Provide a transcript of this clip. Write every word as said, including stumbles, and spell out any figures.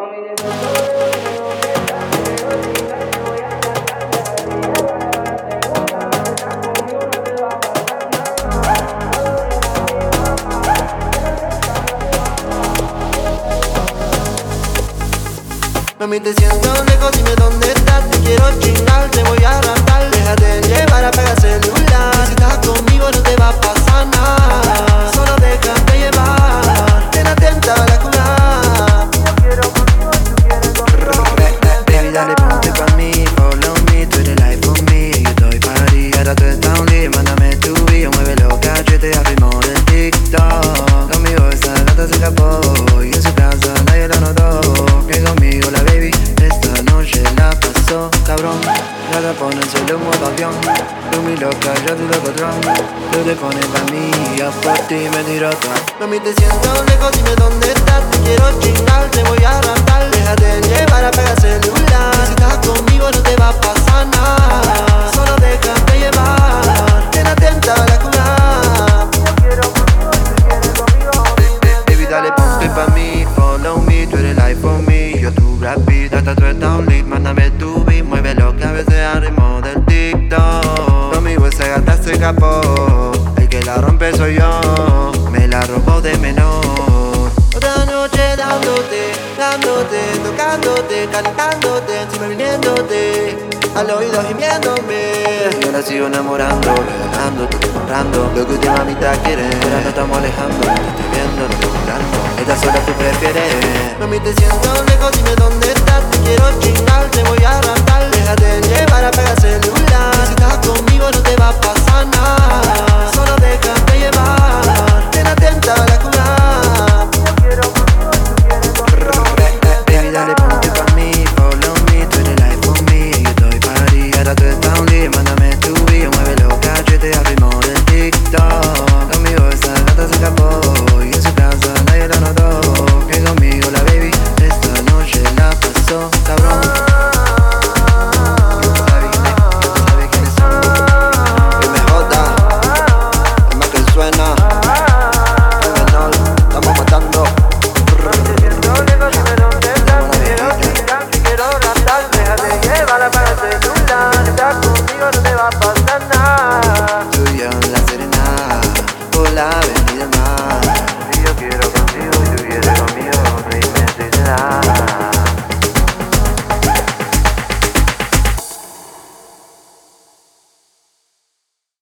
Mami, te siento lejos, dime dónde estás. Te quiero chingar, te voy a arrastrar. Déjate llevar, apaga el celular. Si estás conmigo no te va a pasar nada. Solo déjate llevar, ten atenta a la jugada. Yo quiero contigo y tú quieres conmigo. Baby, dale, ponte pa' mí, follow me. Tú eres life for me, yo estoy para ti. Ahora tú estás un lío, mándame tu video. Mueve los cachetes al ritmo del TikTok. Conmigo esa gata se escapó y en su casa nadie la notó. Que conmigo la baby esta noche la pasó cabrón. Ya te pones el modo avión. Tú mi loca, yo tu loco tron. Tú te pones pa' mí, yo por ti me tiro atrás. Mami, te siento lejos, dime dónde estás. Te quiero chingar, te voy a arrastrar. Déjate llevar, apaga el celular. Si estás conmigo no te va a pasar nada. Solo déjate llevar, ten atenta a la jugada. Yo quiero contigo y tú quieres conmigo. Baby, dale, ponte pa' mí, follow me. Tú eres life for me, yo tu Brad Pitt. Hasta tú estás un lead, mándame tu beat. Mueve lo que a veces al ritmo del TikTok. Conmigo esa gata se escapó. El que la rompe soy yo, me la robó de menor. Otra noche dándote, dándote, tocándote, calentándote, encima viniéndote, al oído gimiéndome. Yo la sigo enamorando, regalando, te estoy comprando lo que última mamita quiere. Ahora no estamos alejando, te estoy viendo, no estoy comprando. Esta sola tú prefieres. Mami, te siento lejos, dime dónde estás. Te quiero chingar, te voy a arrastrar. Déjate llevar, apaga el celular. Si estás conmigo no te va a pasar nada.